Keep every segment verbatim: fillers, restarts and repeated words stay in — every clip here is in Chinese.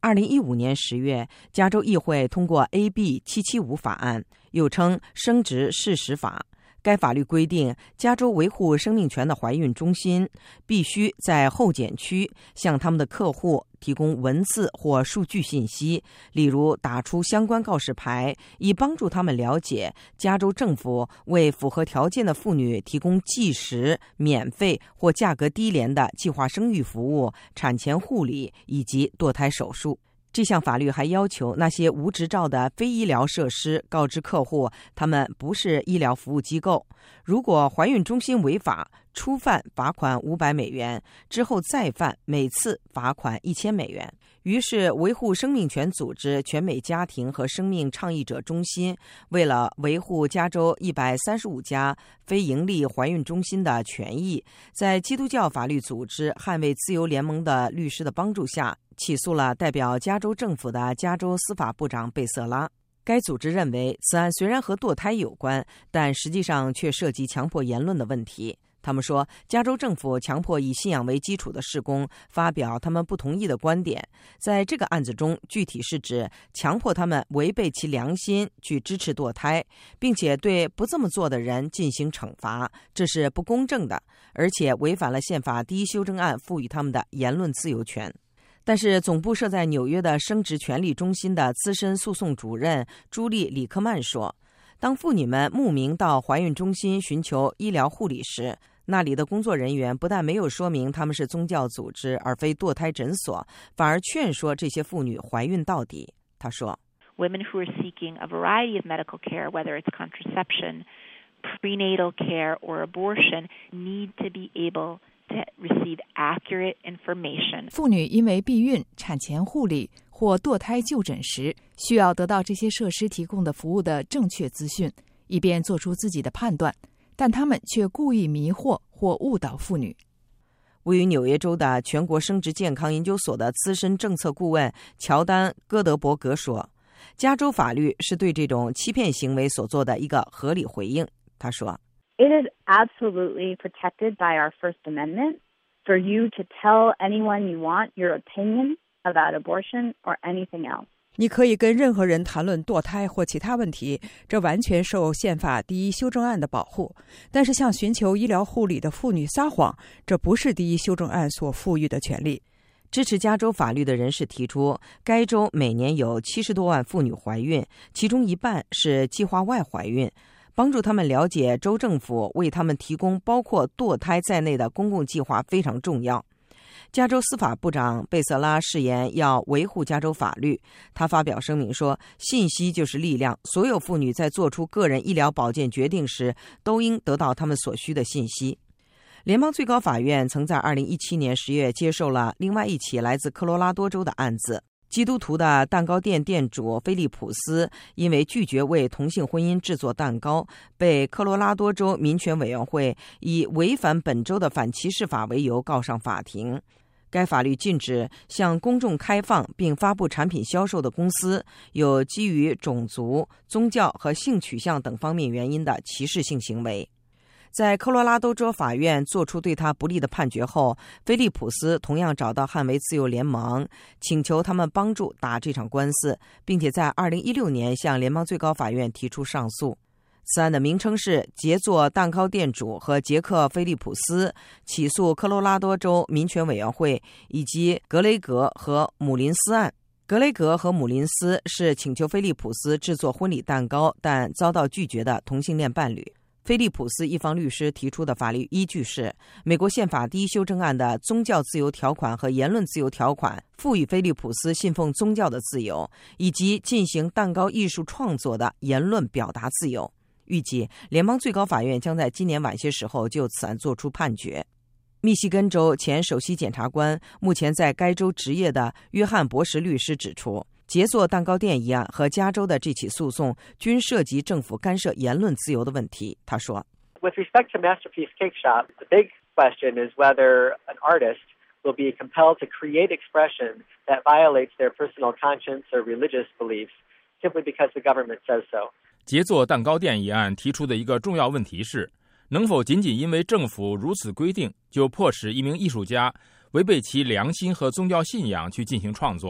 二零一五年十月，加州议会通过 A B 七七五法案，又称生殖事实法。该法律规定，加州维护生命权的怀孕中心必须在候检区向他们的客户提供文字或数据信息，例如打出相关告示牌，以帮助他们了解加州政府为符合条件的妇女提供即时、免费或价格低廉的计划生育服务、产前护理以及堕胎手术。这项法律还要求那些无执照的非医疗设施告知客户，他们不是医疗服务机构。如果怀孕中心违法，初犯罚款五百美元，之后再犯，每次罚款一千美元。于是，维护生命权组织全美家庭和生命倡议者中心为了维护加州一百三十五家非营利怀孕中心的权益，在基督教法律组织捍卫自由联盟的律师的帮助下，起诉了代表加州政府的加州司法部长贝瑟拉。该组织认为，此案虽然和堕胎有关，但实际上却涉及强迫言论的问题。他们说，加州政府强迫以信仰为基础的事工发表他们不同意的观点，在这个案子中，具体是指强迫他们违背其良心去支持堕胎，并且对不这么做的人进行惩罚，这是不公正的，而且违反了宪法第一修正案赋予他们的言论自由权。但是总部设在纽约的生殖权利中心的资深诉讼主任朱莉·里克曼说，当妇女们慕名到怀孕中心寻求医疗护理时，那里的工作人员不但没有说明他们是宗教组织而非堕胎诊所，反而劝说这些妇女怀孕到底。他说 Women who are seeking a variety of medical care, whether it's contraception, prenatal care, or abortion, need to be able to receive accurate information. 妇女因为避孕、产前护理或堕胎就诊时，需要得到这些设施提供的服务的正确资讯，以便做出自己的判断。但他们却故意迷惑或误导妇女。 位于纽约州的全国生殖健康研究所的资深政策顾问乔丹·戈德伯格说，加州法律是对这种欺骗行为所做的一个合理回应。他说 It is absolutely protected by our First Amendment for you to tell anyone you want your opinion about abortion or anything else. 你可以跟任何人谈论堕胎或其他问题，这完全受宪法第一修正案的保护。但是向寻求医疗护理的妇女撒谎，这不是第一修正案所赋予的权利。 支持加州法律的人士提出，该州每年有七十多万妇女怀孕，其中一半是计划外怀孕。帮助他们了解州政府为他们提供包括堕胎在内的公共计划非常重要。加州司法部长贝瑟拉誓言要维护加州法律。他发表声明说，信息就是力量，所有妇女在做出个人医疗保健决定时都应得到他们所需的信息。联邦最高法院曾在二零一七年十月接受了另外一起来自科罗拉多州的案子。基督徒的蛋糕店店主菲利普斯因为拒绝为同性婚姻制作蛋糕，被科罗拉多州民权委员会以违反本州的反歧视法为由告上法庭。该法律禁止向公众开放并发布产品销售的公司有基于种族、宗教和性取向等方面原因的歧视性行为。在科罗拉多州法院做出对他不利的判决后，菲利普斯同样找到捍卫自由联盟，请求他们帮助打这场官司，并且在二零一六年向联邦最高法院提出上诉。此案的名称是杰作蛋糕店主和杰克·菲利普斯起诉科罗拉多州民权委员会以及格雷格和姆林斯案。格雷格和姆林斯是请求菲利普斯制作婚礼蛋糕但遭到拒绝的同性恋伴侣。菲利普斯一方律师提出的法律依据是美国宪法第一修正案的宗教自由条款和言论自由条款，赋予菲利普斯信奉宗教的自由，以及进行蛋糕艺术创作的言论表达自由。预计联邦最高法院将在今年晚些时候就此案作出判决。密西根州前首席检察官、目前在该州执业的约翰博什律师指出，杰作蛋糕店一案和加州的这起诉讼均涉及政府干涉言论自由的问题。他说 With respect to Masterpiece Cake Shop, the big question is whether an artist will be compelled to create expression that violates their personal conscience or religious beliefs simply because the government says so. 杰作蛋糕店一案提出的一个重要问题是，能否仅仅因为政府如此规定，就迫使一名艺术家违背其良心和宗教信仰去进行创作？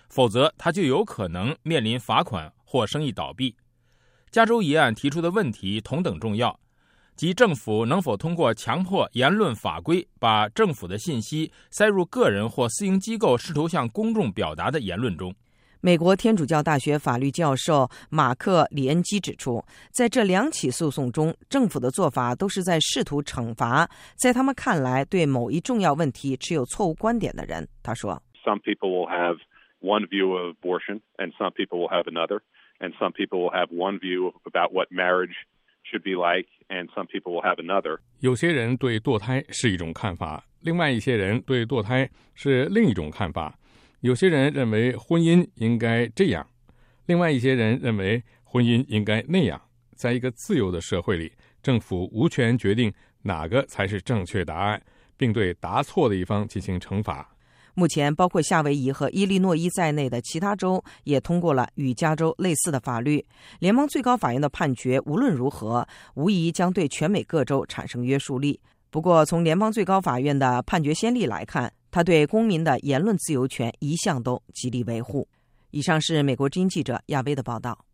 否则他就有可能面临罚款或生意倒闭。加州议案提出的问题同等重要，即政府能否通过强迫言论法规，把政府的信息塞入个人或私营机构试图向公众表达的言论中。 美国天主教大学法律教授马克·里恩基指出，在这两起诉讼中，政府的做法都是在试图惩罚在他们看来对某一重要问题持有错误观点的人。他说 Some people will have one view of abortion, and some people will have another, and some people will have one view about what marriage should be like, and some people will have another. 有些人对堕胎是一种看法，另外一些人对堕胎是另一种看法。有些人认为婚姻应该这样，另外一些人认为婚姻应该那样。在一个自由的社会里，政府无权决定哪个才是正确答案，并对答错的一方进行惩罚。 目前，包括夏威夷和伊利诺伊在内的其他州也通过了与加州类似的法律。联邦最高法院的判决无论如何，无疑将对全美各州产生约束力。不过，从联邦最高法院的判决先例来看，他对公民的言论自由权一向都极力维护。以上是美国之音记者亚薇的报道。